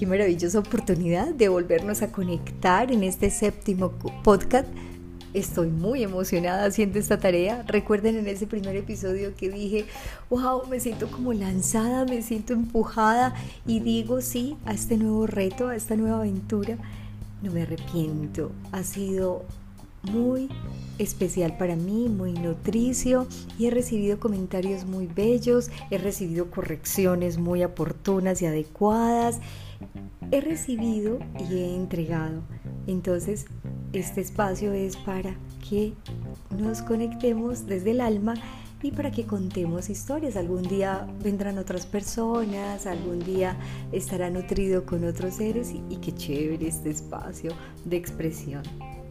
qué maravillosa oportunidad de volvernos a conectar en este séptimo podcast. Estoy muy emocionada haciendo esta tarea. Recuerden en ese primer episodio que dije, wow, me siento como lanzada, me siento empujada y digo sí a este nuevo reto, a esta nueva aventura. No me arrepiento, ha sido muy especial para mí, muy nutricio y he recibido comentarios muy bellos, he recibido correcciones muy oportunas y adecuadas, he recibido y he entregado. Entonces, este espacio es para que nos conectemos desde el alma y para que contemos historias. Algún día vendrán otras personas, algún día estará nutrido con otros seres y qué chévere este espacio de expresión.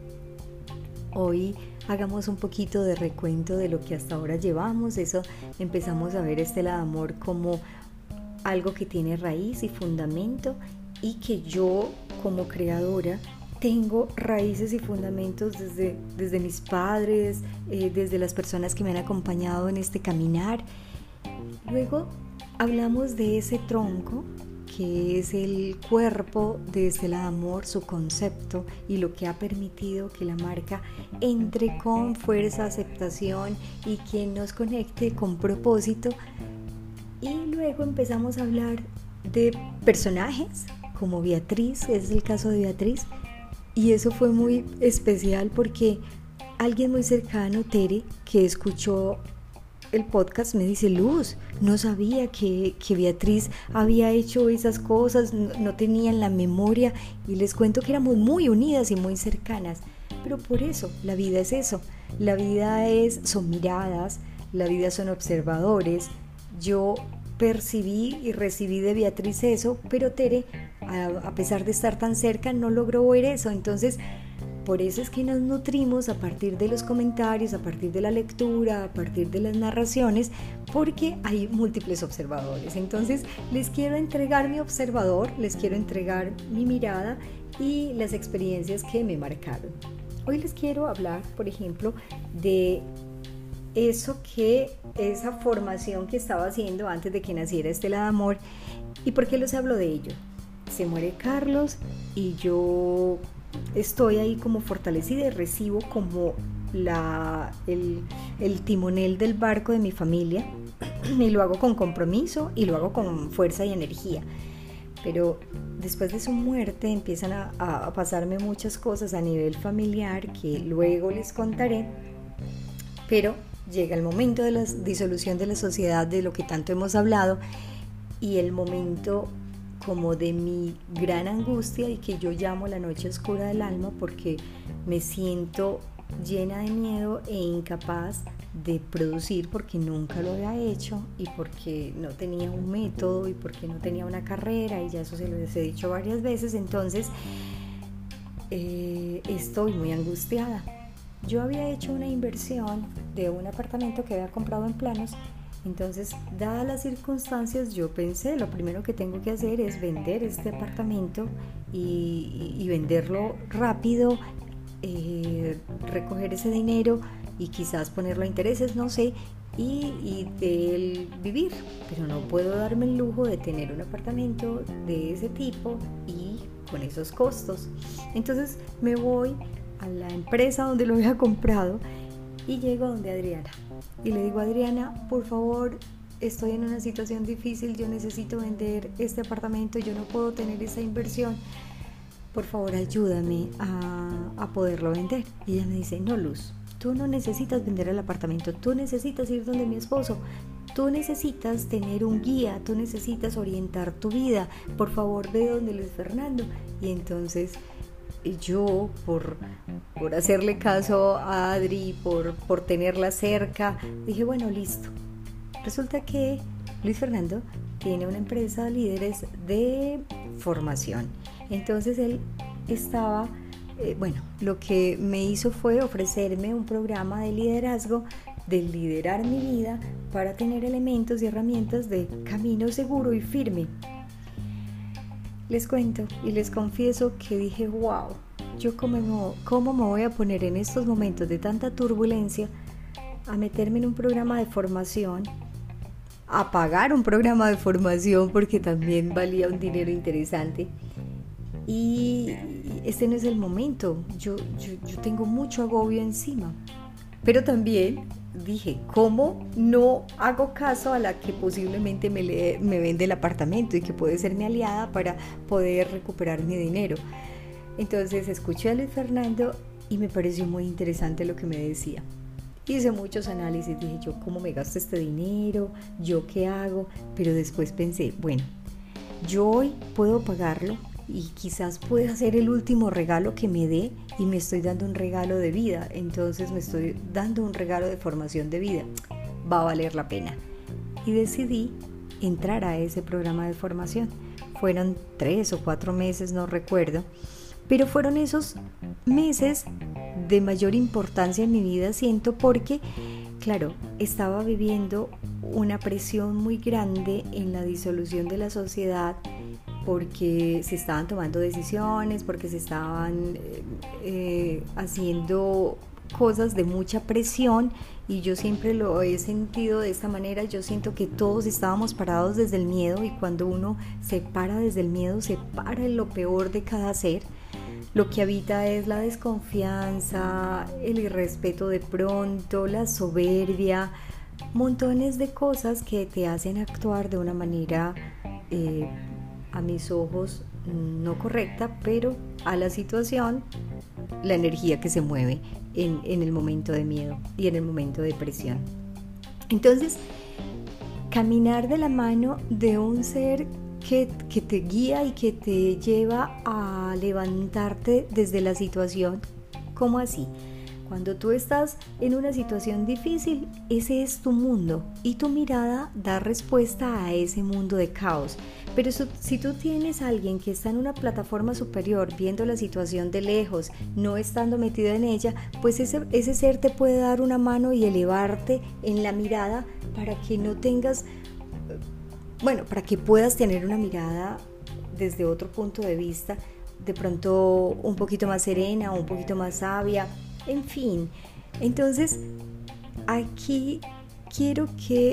Hoy hagamos un poquito de recuento de lo que hasta ahora llevamos. Eso empezamos a ver este lado amor como algo que tiene raíz y fundamento y que yo como creadora tengo raíces y fundamentos desde mis padres, desde las personas que me han acompañado en este caminar. Luego hablamos de ese tronco que es el cuerpo de Estela D'Amor, su concepto y lo que ha permitido que la marca entre con fuerza, aceptación y que nos conecte con propósito. Y luego empezamos a hablar de personajes como Beatriz, es el caso de Beatriz, y eso fue muy especial porque alguien muy cercano, Tere, que escuchó el podcast, me dice: Luz, no sabía que Beatriz había hecho esas cosas, no tenía en la memoria, y les cuento que éramos muy unidas y muy cercanas, pero por eso, la vida es eso, la vida son miradas, la vida son observadores. Yo percibí y recibí de Beatriz eso, pero Tere, a pesar de estar tan cerca, no logró ver eso. Entonces, por eso es que nos nutrimos a partir de los comentarios, a partir de la lectura, a partir de las narraciones, porque hay múltiples observadores. Entonces, les quiero entregar mi observador, les quiero entregar mi mirada y las experiencias que me marcaron. Hoy les quiero hablar, por ejemplo, de esa formación que estaba haciendo antes de que naciera Estela D'Amor. ¿Y por qué les hablo de ello? Se muere Carlos y yo estoy ahí como fortalecida y recibo como el timonel del barco de mi familia y lo hago con compromiso y lo hago con fuerza y energía. Pero después de su muerte empiezan a pasarme muchas cosas a nivel familiar que luego les contaré, pero llega el momento de la disolución de la sociedad, de lo que tanto hemos hablado, y el momento como de mi gran angustia y que yo llamo la noche oscura del alma, porque me siento llena de miedo e incapaz de producir porque nunca lo había hecho y porque no tenía un método y porque no tenía una carrera, y ya eso se lo he dicho varias veces. Entonces estoy muy angustiada. Yo había hecho una inversión de un apartamento que había comprado en planos. Entonces, dadas las circunstancias, yo pensé, lo primero que tengo que hacer es vender este apartamento y venderlo rápido, recoger ese dinero y quizás ponerlo a intereses, no sé, y de él vivir. Pero no puedo darme el lujo de tener un apartamento de ese tipo y con esos costos. Entonces me voy a la empresa donde lo había comprado y llego donde Adriana y le digo: Adriana, por favor, estoy en una situación difícil, yo necesito vender este apartamento, yo no puedo tener esa inversión, por favor ayúdame a poderlo vender. Y ella me dice: no, Luz, tú no necesitas vender el apartamento, tú necesitas ir donde mi esposo, tú necesitas tener un guía, tú necesitas orientar tu vida, por favor ve donde Luis Fernando. Y entonces yo, por hacerle caso a Adri, por tenerla cerca, dije: bueno, listo. Resulta que Luis Fernando tiene una empresa de líderes de formación. Entonces él estaba, lo que me hizo fue ofrecerme un programa de liderazgo, de liderar mi vida para tener elementos y herramientas de camino seguro y firme. Les cuento y les confieso que dije: wow, yo cómo me voy a poner en estos momentos de tanta turbulencia a meterme en un programa de formación a pagar un programa de formación porque también valía un dinero interesante. Y este no es el momento, yo tengo mucho agobio encima. Pero también dije, ¿cómo no hago caso a la que posiblemente me vende el apartamento y que puede ser mi aliada para poder recuperar mi dinero? Entonces escuché a Luis Fernando y me pareció muy interesante lo que me decía. Hice muchos análisis, dije yo, ¿cómo me gasto este dinero? ¿Yo qué hago? Pero después pensé, bueno, yo hoy puedo pagarlo y quizás pueda ser el último regalo que me dé y me estoy dando un regalo de vida, entonces me estoy dando un regalo de formación de vida, va a valer la pena. Y decidí entrar a ese programa de formación. Fueron 3 o 4 meses, no recuerdo, pero fueron esos meses de mayor importancia en mi vida, siento, porque, claro, estaba viviendo una presión muy grande en la disolución de la sociedad, porque se estaban tomando decisiones, porque se estaban haciendo cosas de mucha presión, y yo siempre lo he sentido de esta manera. Yo siento que todos estábamos parados desde el miedo, y cuando uno se para desde el miedo, se para en lo peor de cada ser. Lo que habita es la desconfianza, el irrespeto de pronto, la soberbia, montones de cosas que te hacen actuar de una manera a mis ojos no correcta, pero a la situación, la energía que se mueve en el momento de miedo y en el momento de presión. Entonces, caminar de la mano de un ser que te guía y que te lleva a levantarte desde la situación. ¿Cómo así? Cuando tú estás en una situación difícil, ese es tu mundo y tu mirada da respuesta a ese mundo de caos. Pero si tú tienes a alguien que está en una plataforma superior, viendo la situación de lejos, no estando metido en ella, pues ese ser te puede dar una mano y elevarte en la mirada para que no tengas, para que puedas tener una mirada desde otro punto de vista, de pronto un poquito más serena, un poquito más sabia, en fin. Entonces, aquí quiero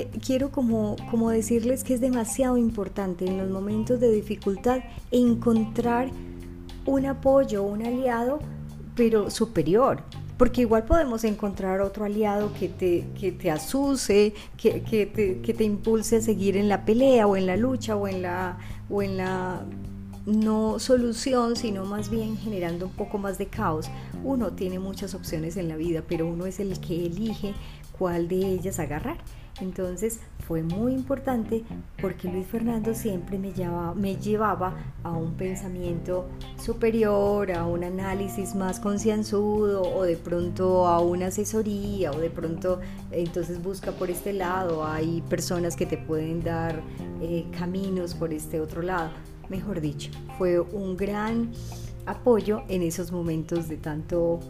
como decirles que es demasiado importante en los momentos de dificultad encontrar un apoyo, un aliado, pero superior, porque igual podemos encontrar otro aliado que te azuse, que te impulse a seguir en la pelea o en la lucha o en la no solución, sino más bien generando un poco más de caos. Uno tiene muchas opciones en la vida, pero uno es el que elige cuál de ellas agarrar. Entonces fue muy importante porque Luis Fernando siempre me llevaba a un pensamiento superior, a un análisis más concienzudo, o de pronto a una asesoría, o de pronto entonces busca por este lado, hay personas que te pueden dar caminos por este otro lado. Mejor dicho, fue un gran apoyo en esos momentos de tanto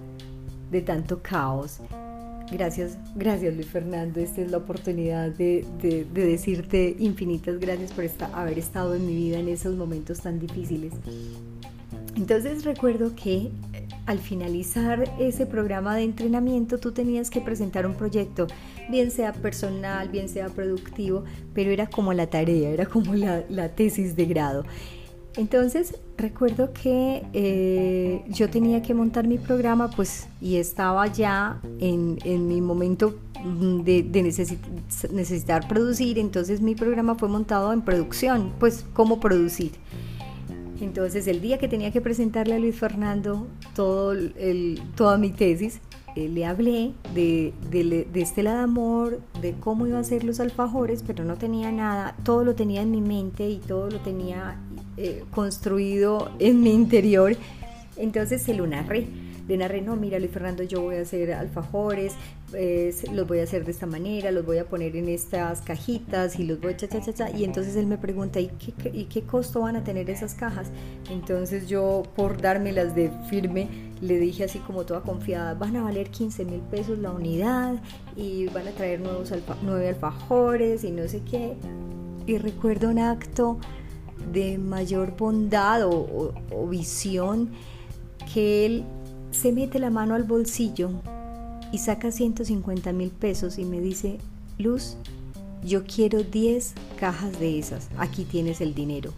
caos. Gracias Luis Fernando, esta es la oportunidad de decirte infinitas gracias por haber estado en mi vida en esos momentos tan difíciles. Entonces recuerdo que al finalizar ese programa de entrenamiento tú tenías que presentar un proyecto, bien sea personal, bien sea productivo, pero era como la tarea, era como la tesis de grado. Entonces recuerdo que yo tenía que montar mi programa, pues, y estaba ya en mi momento de necesitar producir. Entonces mi programa fue montado en producción, pues cómo producir. Entonces el día que tenía que presentarle a Luis Fernando toda mi tesis, le hablé de Estela D'Amor, de cómo iba a hacer los alfajores, pero no tenía nada, todo lo tenía en mi mente y todo lo tenía construido en mi interior. Entonces se lo narré, no, mira Luis Fernando, yo voy a hacer alfajores, los voy a hacer de esta manera, los voy a poner en estas cajitas y los voy a y entonces él me pregunta, ¿y qué costo van a tener esas cajas? Entonces yo, por dármelas de firme, le dije así como toda confiada, van a valer 15,000 pesos la unidad y van a traer 9 alfajores y no sé qué. Y recuerdo un acto de mayor bondad o visión, que él se mete la mano al bolsillo y saca 150,000 pesos y me dice, Luz, yo quiero 10 cajas de esas, aquí tienes el dinero.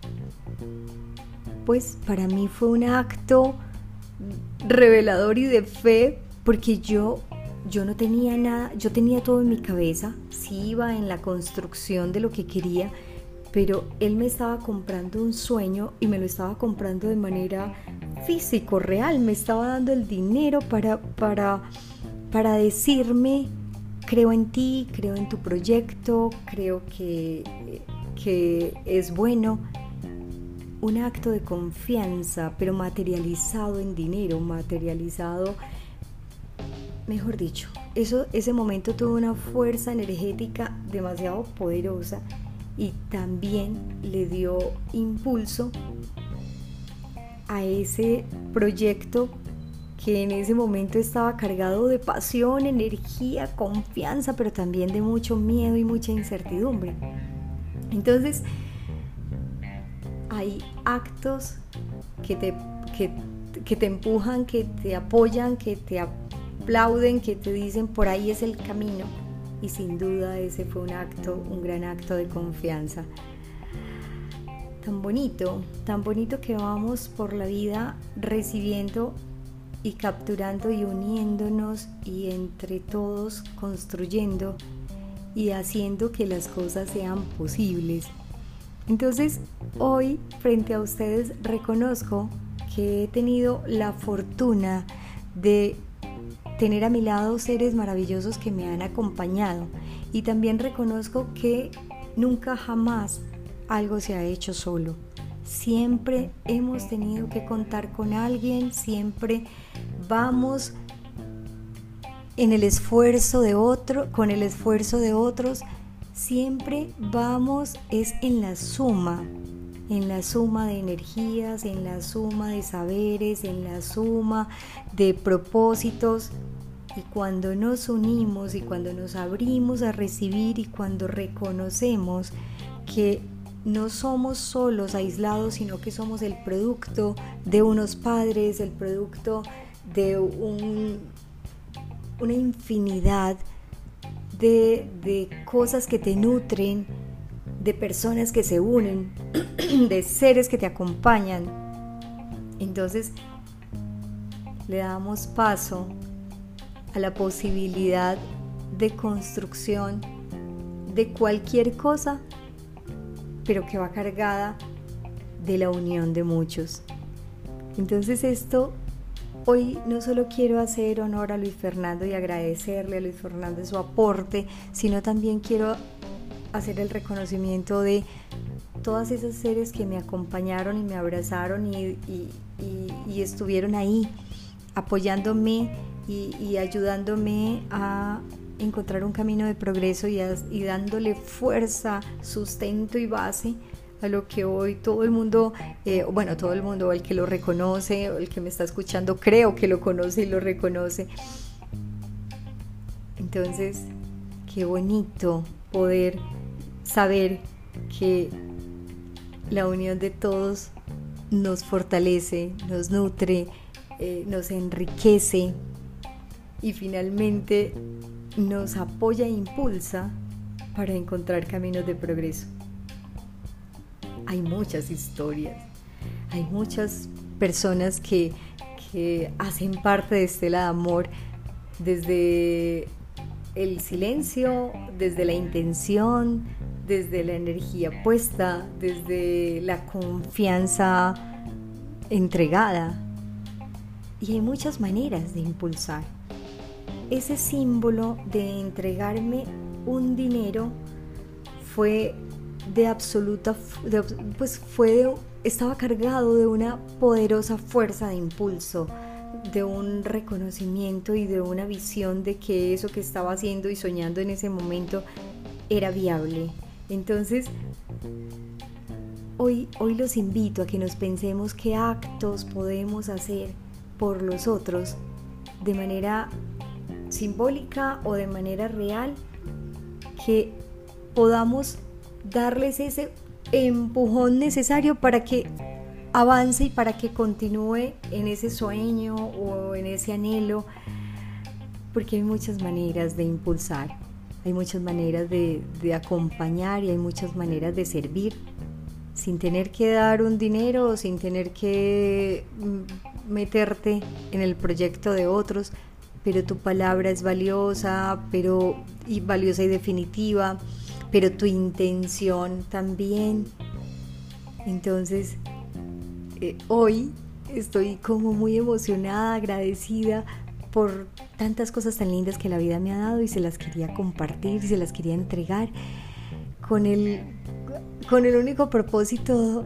Pues para mí fue un acto revelador y de fe, porque yo no tenía nada, yo tenía todo en mi cabeza, sí iba en la construcción de lo que quería, pero él me estaba comprando un sueño y me lo estaba comprando de manera físico, real, me estaba dando el dinero para decirme: creo en ti, creo en tu proyecto, creo que es bueno. Un acto de confianza, pero materializado en dinero, materializado, mejor dicho, ese momento tuvo una fuerza energética demasiado poderosa y también le dio impulso a ese proyecto que en ese momento estaba cargado de pasión, energía, confianza, pero también de mucho miedo y mucha incertidumbre. Entonces, hay actos que te empujan, que te apoyan, que te aplauden, que te dicen por ahí es el camino, y sin duda ese fue un gran acto de confianza. Tan bonito que vamos por la vida recibiendo y capturando y uniéndonos y entre todos construyendo y haciendo que las cosas sean posibles. Entonces, hoy frente a ustedes reconozco que he tenido la fortuna de tener a mi lado seres maravillosos que me han acompañado, y también reconozco que nunca jamás algo se ha hecho solo. Siempre hemos tenido que contar con alguien, siempre vamos en el esfuerzo de con el esfuerzo de otros. Siempre vamos es en la suma de energías, en la suma de saberes, en la suma de propósitos. Y cuando nos unimos y cuando nos abrimos a recibir y cuando reconocemos que no somos solos, aislados, sino que somos el producto de unos padres, el producto de una infinidad de cosas que te nutren, de personas que se unen, de seres que te acompañan. Entonces le damos paso a la posibilidad de construcción de cualquier cosa, pero que va cargada de la unión de muchos. Entonces hoy no solo quiero hacer honor a Luis Fernando y agradecerle a Luis Fernando su aporte, sino también quiero hacer el reconocimiento de todas esas seres que me acompañaron y me abrazaron y estuvieron ahí apoyándome y ayudándome a encontrar un camino de progreso y dándole fuerza, sustento y base a lo que hoy todo el mundo, el que lo reconoce o el que me está escuchando, creo que lo conoce y lo reconoce. Entonces, qué bonito poder saber que la unión de todos nos fortalece, nos nutre, nos enriquece y finalmente nos apoya e impulsa para encontrar caminos de progreso. Hay muchas historias, hay muchas personas que hacen parte de Estela de Amor, desde el silencio, desde la intención, desde la energía puesta, desde la confianza entregada. Y hay muchas maneras de impulsar. Ese símbolo de entregarme un dinero fue estaba cargado de una poderosa fuerza de impulso, de un reconocimiento y de una visión de que eso que estaba haciendo y soñando en ese momento era viable. Entonces, hoy los invito a que nos pensemos qué actos podemos hacer por los otros de manera simbólica o de manera real, que podamos darles ese empujón necesario para que avance y para que continúe en ese sueño o en ese anhelo, porque hay muchas maneras de impulsar, hay muchas maneras de acompañar y hay muchas maneras de servir sin tener que dar un dinero, sin tener que meterte en el proyecto de otros, pero tu palabra es valiosa, valiosa y definitiva, pero tu intención también. Entonces, hoy estoy como muy emocionada, agradecida por tantas cosas tan lindas que la vida me ha dado y se las quería compartir, se las quería entregar con el único propósito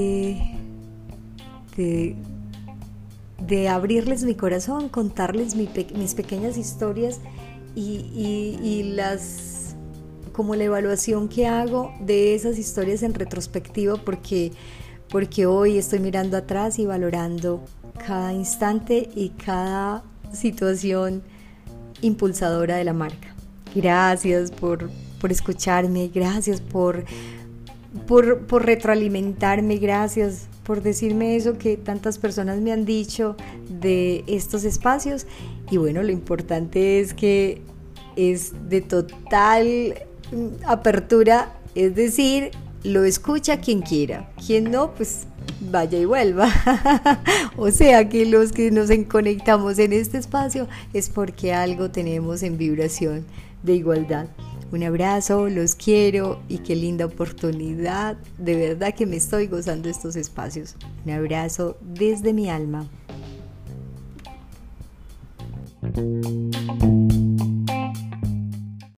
de abrirles mi corazón, contarles mis pequeñas historias y las como la evaluación que hago de esas historias en retrospectiva, porque hoy estoy mirando atrás y valorando cada instante y cada situación impulsadora de la marca. Gracias por escucharme, gracias por retroalimentarme, gracias por decirme eso que tantas personas me han dicho de estos espacios. Y bueno, lo importante es que es de total apertura, es decir, lo escucha quien quiera, quien no, pues vaya y vuelva. O sea que los que nos conectamos en este espacio es porque algo tenemos en vibración de igualdad. Un abrazo, los quiero y qué linda oportunidad, de verdad que me estoy gozando estos espacios. Un abrazo desde mi alma.